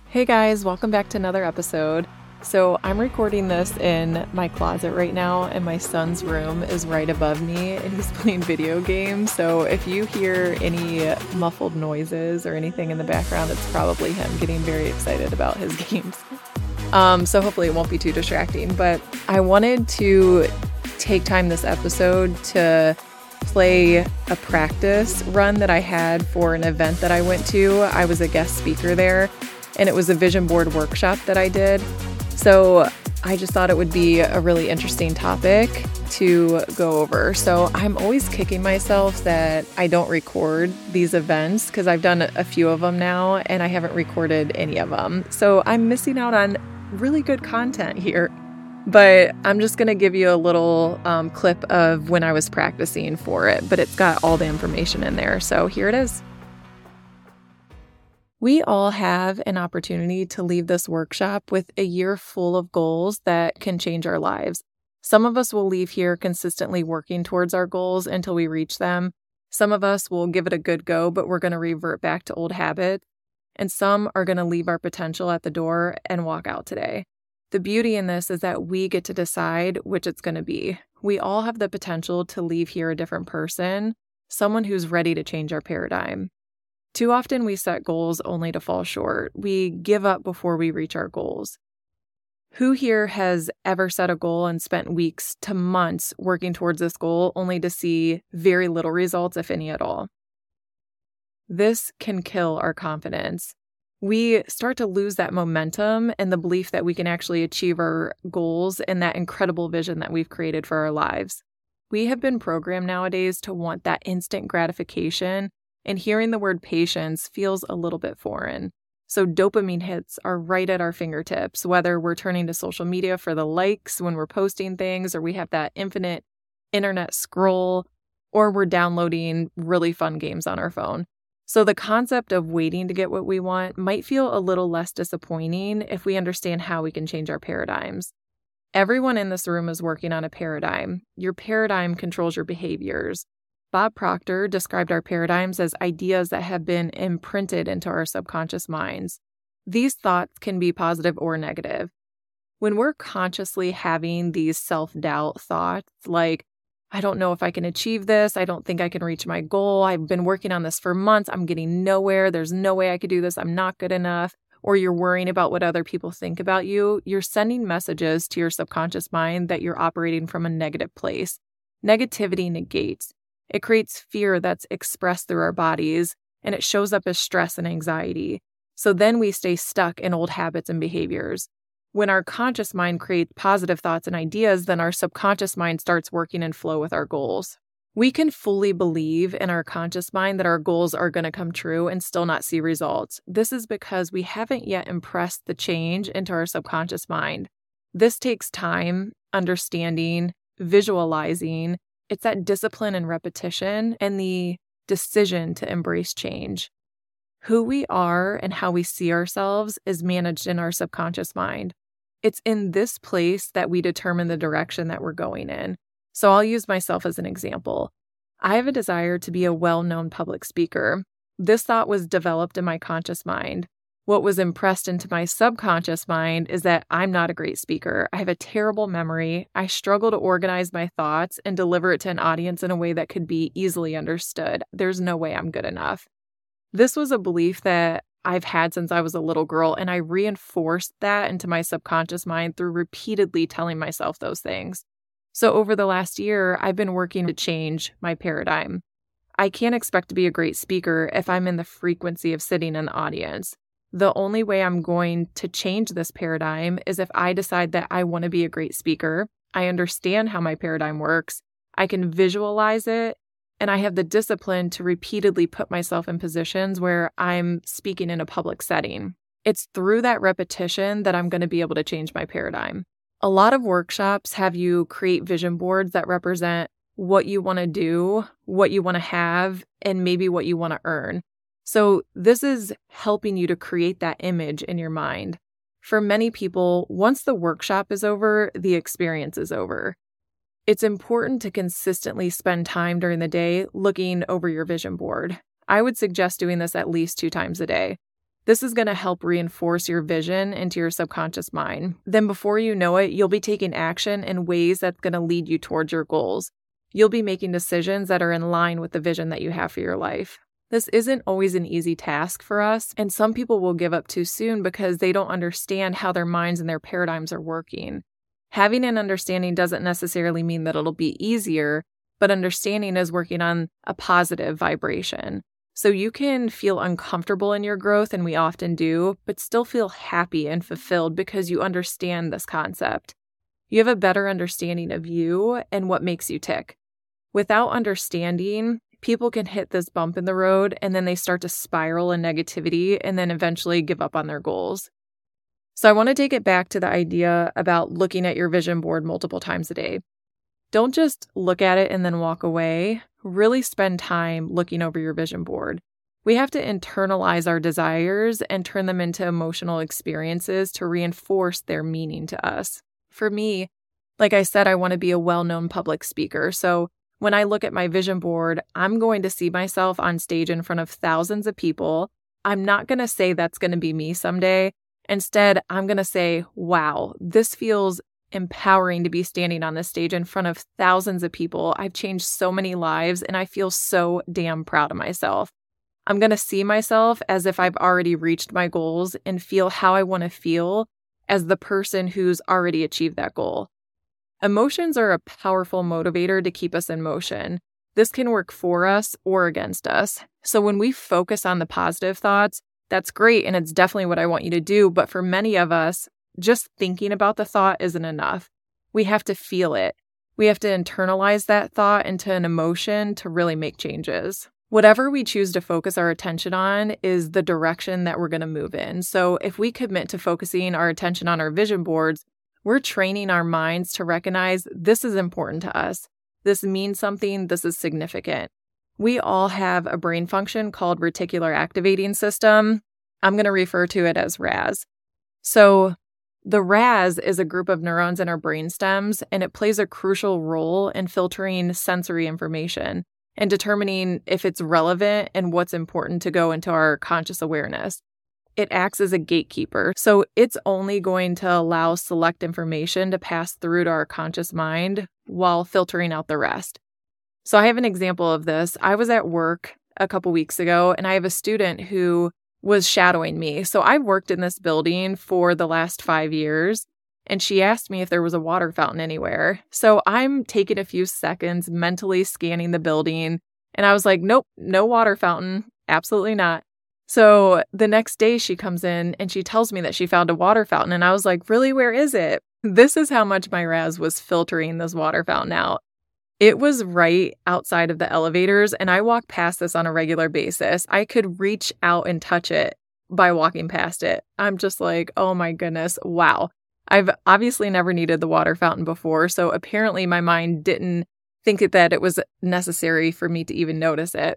Hey guys, welcome back to another episode. So I'm recording this in my closet right now, and my son's room is right above me, and he's playing video games. So if you hear any muffled noises or anything in the background, it's probably him getting very excited about his games. So hopefully it won't be too distracting. But I wanted to take time this episode to play a practice run that I had for an event that I went to. I was a guest speaker there, and it was a vision board workshop that I did. So I just thought it would be a really interesting topic to go over. So I'm always kicking myself that I don't record these events because I've done a few of them now and I haven't recorded any of them. So I'm missing out on really good content here. But I'm just going to give you a little clip of when I was practicing for it, but it's got all the information in there. So here it is. We all have an opportunity to leave this workshop with a year full of goals that can change our lives. Some of us will leave here consistently working towards our goals until we reach them. Some of us will give it a good go, but we're going to revert back to old habits. And some are going to leave our potential at the door and walk out today. The beauty in this is that we get to decide which it's going to be. We all have the potential to leave here a different person, someone who's ready to change our paradigm. Too often we set goals only to fall short. We give up before we reach our goals. Who here has ever set a goal and spent weeks to months working towards this goal only to see very little results, if any at all? This can kill our confidence. We start to lose that momentum and the belief that we can actually achieve our goals and that incredible vision that we've created for our lives. We have been programmed nowadays to want that instant gratification, and hearing the word patience feels a little bit foreign. So dopamine hits are right at our fingertips, whether we're turning to social media for the likes when we're posting things, or we have that infinite internet scroll, or we're downloading really fun games on our phone. So the concept of waiting to get what we want might feel a little less disappointing if we understand how we can change our paradigms. Everyone in this room is working on a paradigm. Your paradigm controls your behaviors. Bob Proctor described our paradigms as ideas that have been imprinted into our subconscious minds. These thoughts can be positive or negative. When we're consciously having these self-doubt thoughts like, I don't know if I can achieve this, I don't think I can reach my goal, I've been working on this for months, I'm getting nowhere, there's no way I could do this, I'm not good enough, or you're worrying about what other people think about you, you're sending messages to your subconscious mind that you're operating from a negative place. Negativity negates. It creates fear that's expressed through our bodies, and it shows up as stress and anxiety. So then we stay stuck in old habits and behaviors. When our conscious mind creates positive thoughts and ideas, then our subconscious mind starts working in flow with our goals. We can fully believe in our conscious mind that our goals are going to come true and still not see results. This is because we haven't yet impressed the change into our subconscious mind. This takes time, understanding, visualizing. It's that discipline and repetition and the decision to embrace change. Who we are and how we see ourselves is managed in our subconscious mind. It's in this place that we determine the direction that we're going in. So I'll use myself as an example. I have a desire to be a well-known public speaker. This thought was developed in my conscious mind. What was impressed into my subconscious mind is that I'm not a great speaker. I have a terrible memory. I struggle to organize my thoughts and deliver it to an audience in a way that could be easily understood. There's no way I'm good enough. This was a belief that I've had since I was a little girl, and I reinforced that into my subconscious mind through repeatedly telling myself those things. So over the last year, I've been working to change my paradigm. I can't expect to be a great speaker if I'm in the frequency of sitting in the audience. The only way I'm going to change this paradigm is if I decide that I want to be a great speaker, I understand how my paradigm works, I can visualize it, and I have the discipline to repeatedly put myself in positions where I'm speaking in a public setting. It's through that repetition that I'm going to be able to change my paradigm. A lot of workshops have you create vision boards that represent what you want to do, what you want to have, and maybe what you want to earn. So this is helping you to create that image in your mind. For many people, once the workshop is over, the experience is over. It's important to consistently spend time during the day looking over your vision board. I would suggest doing this at least 2 times a day. This is going to help reinforce your vision into your subconscious mind. Then before you know it, you'll be taking action in ways that's going to lead you towards your goals. You'll be making decisions that are in line with the vision that you have for your life. This isn't always an easy task for us, and some people will give up too soon because they don't understand how their minds and their paradigms are working. Having an understanding doesn't necessarily mean that it'll be easier, but understanding is working on a positive vibration. So you can feel uncomfortable in your growth, and we often do, but still feel happy and fulfilled because you understand this concept. You have a better understanding of you and what makes you tick. Without understanding, people can hit this bump in the road and then they start to spiral in negativity and then eventually give up on their goals. So I want to take it back to the idea about looking at your vision board multiple times a day. Don't just look at it and then walk away. Really spend time looking over your vision board. We have to internalize our desires and turn them into emotional experiences to reinforce their meaning to us. For me, like I said, I want to be a well-known public speaker. So when I look at my vision board, I'm going to see myself on stage in front of thousands of people. I'm not going to say that's going to be me someday. Instead, I'm going to say, wow, this feels empowering to be standing on this stage in front of thousands of people. I've changed so many lives and I feel so damn proud of myself. I'm going to see myself as if I've already reached my goals and feel how I want to feel as the person who's already achieved that goal. Emotions are a powerful motivator to keep us in motion. This can work for us or against us. So when we focus on the positive thoughts, that's great and it's definitely what I want you to do. But for many of us, just thinking about the thought isn't enough. We have to feel it. We have to internalize that thought into an emotion to really make changes. Whatever we choose to focus our attention on is the direction that we're going to move in. So if we commit to focusing our attention on our vision boards, we're training our minds to recognize this is important to us. This means something. This is significant. We all have a brain function called reticular activating system. I'm going to refer to it as RAS. So the RAS is a group of neurons in our brain stems, and it plays a crucial role in filtering sensory information and determining if it's relevant and what's important to go into our conscious awareness. It acts as a gatekeeper, so it's only going to allow select information to pass through to our conscious mind while filtering out the rest. So I have an example of this. I was at work a couple weeks ago, and I have a student who was shadowing me. So I've worked in this building for the last 5 years, and she asked me if there was a water fountain anywhere. So I'm taking a few seconds mentally scanning the building, and I was like, nope, no water fountain. Absolutely not. So the next day she comes in and she tells me that she found a water fountain, and I was like, really, where is it? This is how much my RAS was filtering this water fountain out. It was right outside of the elevators, and I walk past this on a regular basis. I could reach out and touch it by walking past it. I'm just like, oh my goodness, wow. I've obviously never needed the water fountain before, so apparently my mind didn't think that it was necessary for me to even notice it.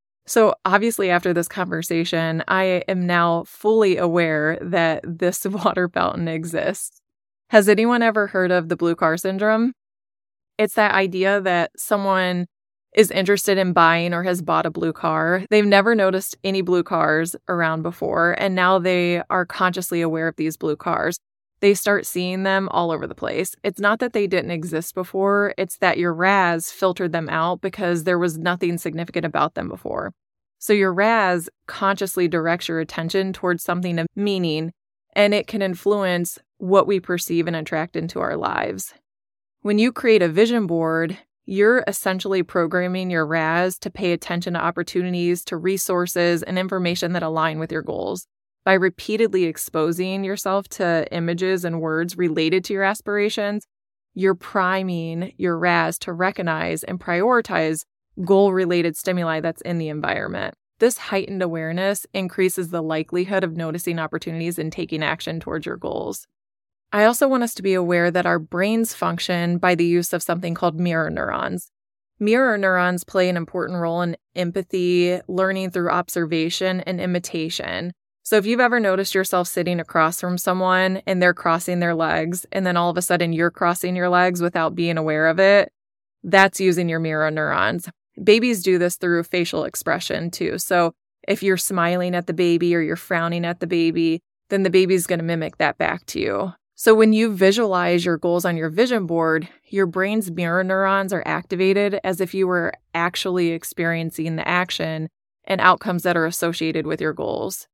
So obviously after this conversation, I am now fully aware that this water fountain exists. Has anyone ever heard of the blue car syndrome? It's that idea that someone is interested in buying or has bought a blue car. They've never noticed any blue cars around before, and now they are consciously aware of these blue cars. They start seeing them all over the place. It's not that they didn't exist before, it's that your RAS filtered them out because there was nothing significant about them before. So your RAS consciously directs your attention towards something of meaning, and it can influence what we perceive and attract into our lives. When you create a vision board, you're essentially programming your RAS to pay attention to opportunities, to resources, and information that align with your goals. By repeatedly exposing yourself to images and words related to your aspirations, you're priming your RAS to recognize and prioritize goal-related stimuli that's in the environment. This heightened awareness increases the likelihood of noticing opportunities and taking action towards your goals. I also want us to be aware that our brains function by the use of something called mirror neurons. Mirror neurons play an important role in empathy, learning through observation, and imitation. So if you've ever noticed yourself sitting across from someone and they're crossing their legs, and then all of a sudden you're crossing your legs without being aware of it, that's using your mirror neurons. Babies do this through facial expression too. So If you're smiling at the baby or you're frowning at the baby, then the baby's going to mimic that back to you. So when you visualize your goals on your vision board, your brain's mirror neurons are activated as if you were actually experiencing the action and outcomes that are associated with your goals.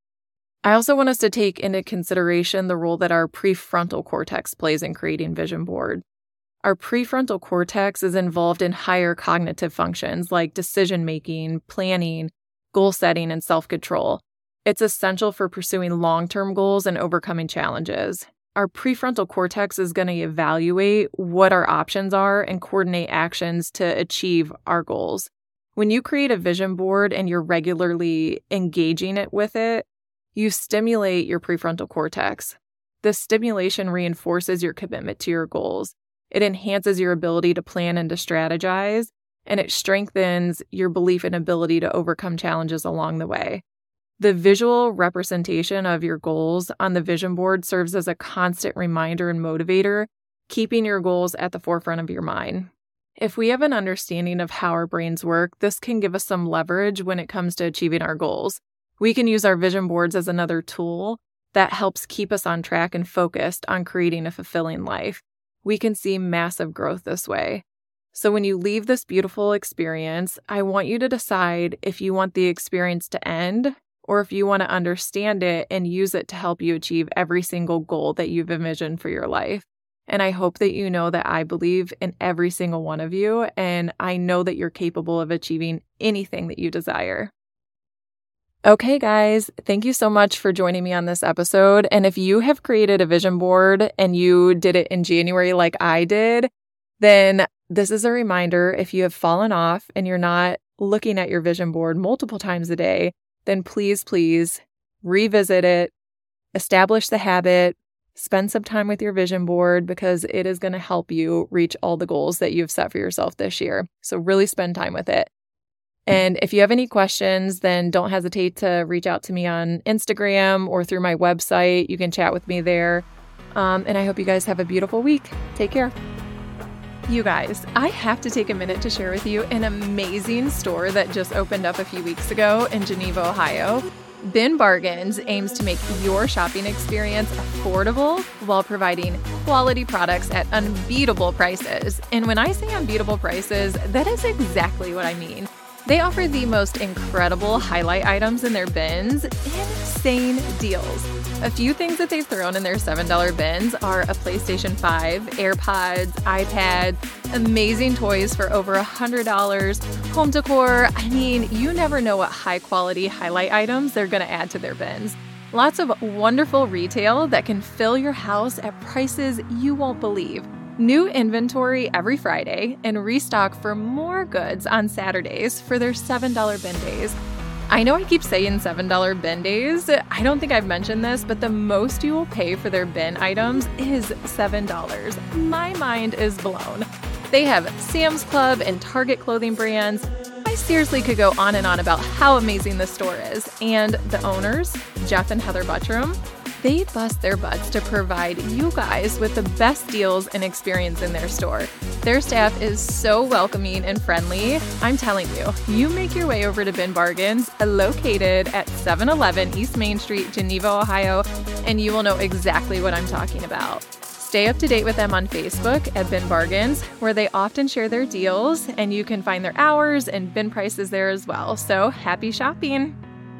I also want us to take into consideration the role that our prefrontal cortex plays in creating vision board. Our prefrontal cortex is involved in higher cognitive functions like decision-making, planning, goal setting, and self-control. It's essential for pursuing long-term goals and overcoming challenges. Our prefrontal cortex is going to evaluate what our options are and coordinate actions to achieve our goals. When you create a vision board and you're regularly engaging it with it, you stimulate your prefrontal cortex. This stimulation reinforces your commitment to your goals. It enhances your ability to plan and to strategize, and it strengthens your belief and ability to overcome challenges along the way. The visual representation of your goals on the vision board serves as a constant reminder and motivator, keeping your goals at the forefront of your mind. If we have an understanding of how our brains work, this can give us some leverage when it comes to achieving our goals. We can use our vision boards as another tool that helps keep us on track and focused on creating a fulfilling life. We can see massive growth this way. So when you leave this beautiful experience, I want you to decide if you want the experience to end or if you want to understand it and use it to help you achieve every single goal that you've envisioned for your life. And I hope that you know that I believe in every single one of you, and I know that you're capable of achieving anything that you desire. Okay, guys, thank you so much for joining me on this episode. And if you have created a vision board and you did it in January like I did, then this is a reminder. If you have fallen off and you're not looking at your vision board multiple times a day, then please revisit it, establish the habit, spend some time with your vision board because it is going to help you reach all the goals that you've set for yourself this year. So really spend time with it. And if you have any questions, then don't hesitate to reach out to me on Instagram or through my website. You can chat with me there. And I hope you guys have a beautiful week. Take care. You guys, I have to take a minute to share with you an amazing store that just opened up a few weeks ago in Geneva, Ohio. Bin Bargains aims to make your shopping experience affordable while providing quality products at unbeatable prices. And when I say unbeatable prices, that is exactly what I mean. They offer the most incredible highlight items in their bins, insane deals. A few things that they've thrown in their $7 bins are a PlayStation 5, AirPods, iPad, amazing toys for over $100, home decor. I mean, you never know what high quality highlight items they're going to add to their bins. Lots of wonderful retail that can fill your house at prices you won't believe. New inventory every Friday and restock for more goods on Saturdays for their $7 bin days. I know I keep saying $7 bin days. I don't think I've mentioned this, but the most you will pay for their bin items is $7. My mind is blown. They have Sam's Club and Target clothing brands. I seriously could go on and on about how amazing this store is. And the owners, Jeff and Heather Buttram, they bust their butts to provide you guys with the best deals and experience in their store. Their staff is so welcoming and friendly. I'm telling you, you make your way over to Bin Bargains, located at 711 East Main Street, Geneva, Ohio, and you will know exactly what I'm talking about. Stay up to date with them on Facebook at Bin Bargains, where they often share their deals, and you can find their hours and bin prices there as well. So happy shopping!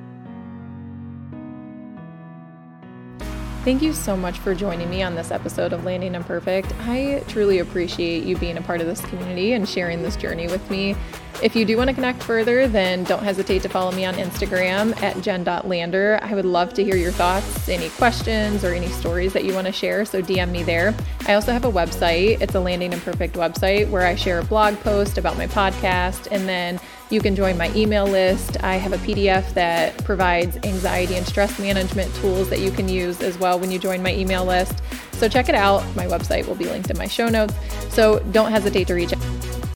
Thank you so much for joining me on this episode of Landing Imperfect. I truly appreciate you being a part of this community and sharing this journey with me. If you do want to connect further, then don't hesitate to follow me on Instagram at jen.lander. I would love to hear your thoughts, any questions, or any stories that you want to share, so DM me there. I also have a website. It's a Landing Imperfect website where I share a blog post about my podcast, and then you can join my email list. I have a PDF that provides anxiety and stress management tools that you can use as well when you join my email list. So check it out. My website will be linked in my show notes. So don't hesitate to reach out.